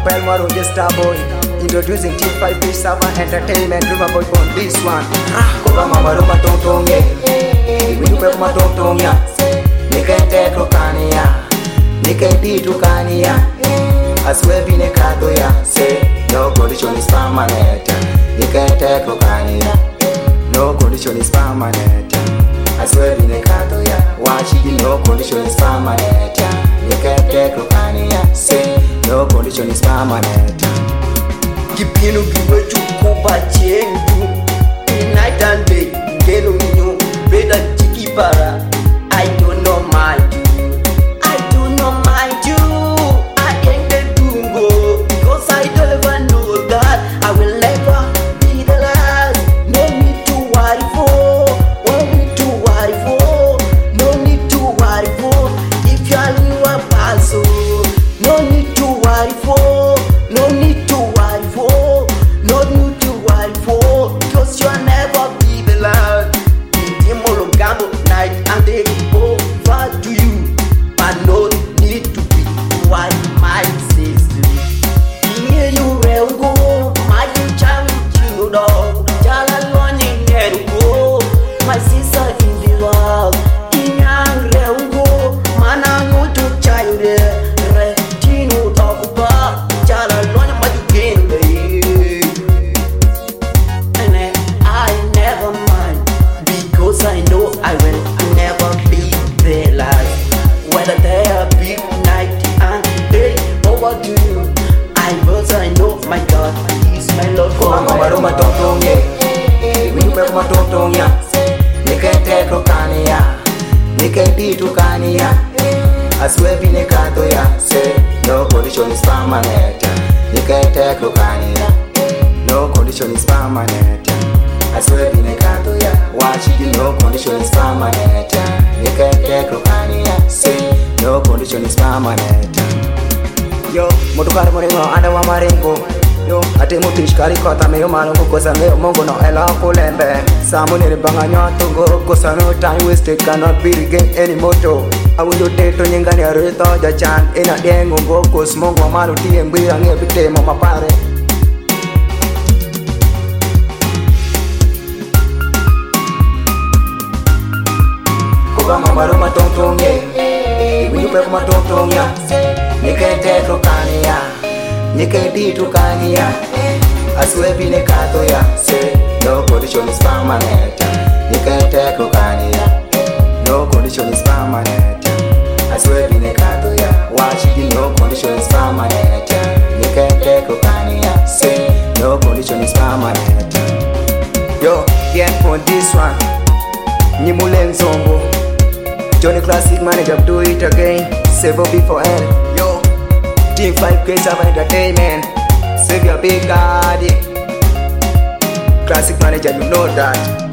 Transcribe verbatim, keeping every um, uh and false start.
Well, Maro, just star boy. Introducing Team five Fish Server Entertainment. River boy on this one. Koba mama roma tong tong ye. We do pep ma tong tong ya. Nika te krokania. Nika di tukania. Aswe bine kato ya. Say no condition is permanent. Nika te krokania. No condition is permanent. Aswe bine kato ya. Wachi no condition is permanent. Nika te krokania. Say no condition is permanent. Kipinu kiwe chukupa chengu night and day, gelo minyo, breda chiki para. I don't know my you, I don't know my you. I ain't the tungo, because I don't ever know that I will never be the last. No need to worry for, no need to worry for, no need to worry for. If you are new a paso, no need to worry for, no need to worry for, no need to worry for, because you are never be the last. Gambo night and day over to you, but no need to be what my sister. Here you will go, my child, you dog, Jala running there go, my sister in the world. In young real go, man, I go to child there, Retino talk about Jala running my game. And I never mind, because I know I will never be the last. Whether they are big night and day over to you, I was I know my God is my Lord for Koba mama roma tong tong ye. We do pep ma tong tong ya. Nika te krokania. Nika di tukania. Aswe bine kato ya. Say no condition is permanent. Nika te krokania. No condition is permanent. Aswe bine kato ya. Watch it, no condition is permanent. Nika te krokania. Say no condition is permanent. Yo, motukari moreno anda wa marengo. Yo, ate mutish kari kota meyo malongo kosa meyo mongo no ela kulembe. Samu nere banga nyotungo kosa no time wasted cannot be regained anymore. Awujo teto nyengani areto jachan ina dengo go kos mongo malu tie mbira ngebite mo mapare. Koba mama roma tong tong ye. We do pep ma tong tong ya. Nika te krokania. Nika di tukania. Aswe bine kato ya. Say no condition is permanent. Nika te krokania. No condition is permanent. Aswe bine kato ya. Watch it, no condition is permanent. Nika te krokania. Say no condition is permanent. Yo, again for this one. Nyimule Nzongo. Johnny Classic Manager, do it again. Save up before L. Yo, Team five Fish Server Entertainment. Save your big daddy. Classic Manager, you know that.